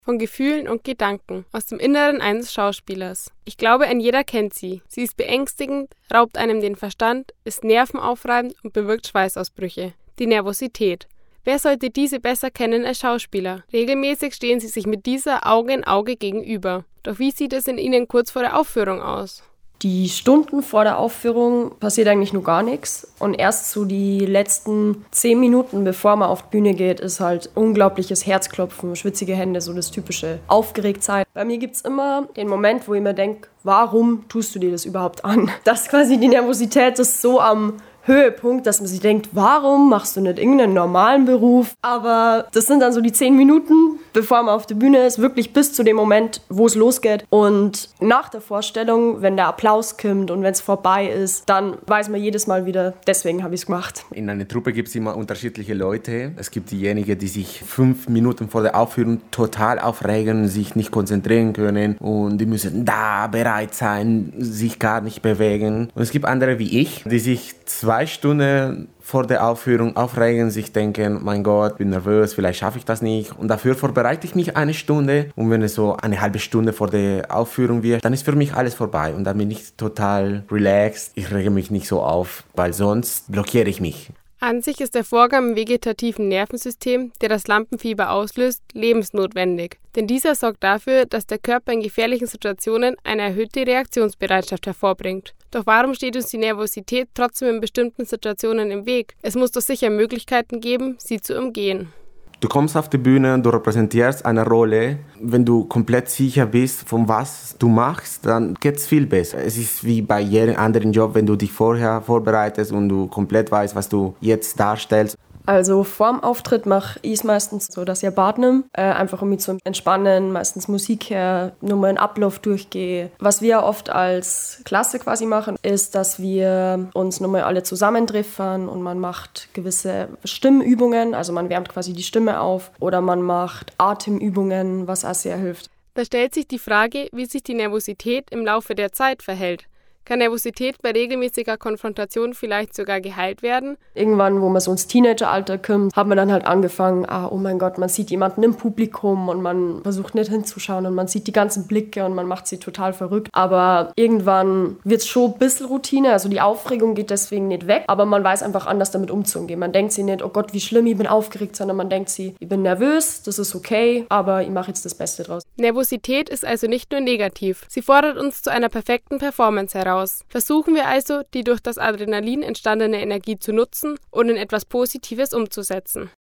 von Gefühlen und Gedanken aus dem Inneren eines Schauspielers. Ich glaube, ein jeder kennt sie. Sie ist beängstigend, raubt einem den Verstand, ist nervenaufreibend und bewirkt Schweißausbrüche. Die Nervosität. Wer sollte diese besser kennen als Schauspieler? Regelmäßig stehen sie sich mit dieser Auge in Auge gegenüber. Doch wie sieht es in ihnen kurz vor der Aufführung aus? Die Stunden vor der Aufführung passiert eigentlich nur gar nichts. Und erst so die letzten 10 Minuten, bevor man auf die Bühne geht, ist halt unglaubliches Herzklopfen, schwitzige Hände, so das typische Aufgeregtheit. Bei mir gibt es immer den Moment, wo ich mir denke, warum tust du dir das überhaupt an? Dass quasi die Nervosität ist so am Höhepunkt, dass man sich denkt, warum machst du nicht irgendeinen normalen Beruf? Aber das sind dann so die 10 Minuten, bevor man auf der Bühne ist, wirklich bis zu dem Moment, wo es losgeht. Und nach der Vorstellung, wenn der Applaus kommt und wenn es vorbei ist, dann weiß man jedes Mal wieder, deswegen habe ich es gemacht. In einer Truppe gibt es immer unterschiedliche Leute. Es gibt diejenigen, die sich 5 Minuten vor der Aufführung total aufregen, sich nicht konzentrieren können und die müssen da bereit sein, sich gar nicht bewegen. Und es gibt andere wie ich, die sich 2 Stunden vor der Aufführung aufregen, sich denken, mein Gott, bin nervös, vielleicht schaffe ich das nicht. Und dafür vorbereite ich mich 1 Stunde. Und wenn es so eine halbe Stunde vor der Aufführung wird, dann ist für mich alles vorbei. Und dann bin ich total relaxed. Ich rege mich nicht so auf, weil sonst blockiere ich mich. An sich ist der Vorgang im vegetativen Nervensystem, der das Lampenfieber auslöst, lebensnotwendig. Denn dieser sorgt dafür, dass der Körper in gefährlichen Situationen eine erhöhte Reaktionsbereitschaft hervorbringt. Doch warum steht uns die Nervosität trotzdem in bestimmten Situationen im Weg? Es muss doch sicher Möglichkeiten geben, sie zu umgehen. Du kommst auf die Bühne, du repräsentierst eine Rolle. Wenn du komplett sicher bist, von was du machst, dann geht es viel besser. Es ist wie bei jedem anderen Job, wenn du dich vorher vorbereitest und du komplett weißt, was du jetzt darstellst. Also vorm Auftritt mache ich es meistens so, dass ich ein Bad nehme, einfach um mich zu entspannen, meistens Musik her, nur mal einen Ablauf durchgehe. Was wir oft als Klasse quasi machen, ist, dass wir uns nochmal alle zusammentreffen und man macht gewisse Stimmübungen, also man wärmt quasi die Stimme auf oder man macht Atemübungen, was auch sehr hilft. Da stellt sich die Frage, wie sich die Nervosität im Laufe der Zeit verhält. Kann Nervosität bei regelmäßiger Konfrontation vielleicht sogar geheilt werden? Irgendwann, wo man so ins Teenageralter kommt, hat man dann halt angefangen, oh mein Gott, man sieht jemanden im Publikum und man versucht nicht hinzuschauen und man sieht die ganzen Blicke und man macht sie total verrückt. Aber irgendwann wird es schon ein bisschen Routine, also die Aufregung geht deswegen nicht weg, aber man weiß einfach anders damit umzugehen. Man denkt sich nicht, oh Gott, wie schlimm, ich bin aufgeregt, sondern man denkt sich, ich bin nervös, das ist okay, aber ich mache jetzt das Beste draus. Nervosität ist also nicht nur negativ. Sie fordert uns zu einer perfekten Performance heraus. Versuchen wir also, die durch das Adrenalin entstandene Energie zu nutzen und in etwas Positives umzusetzen.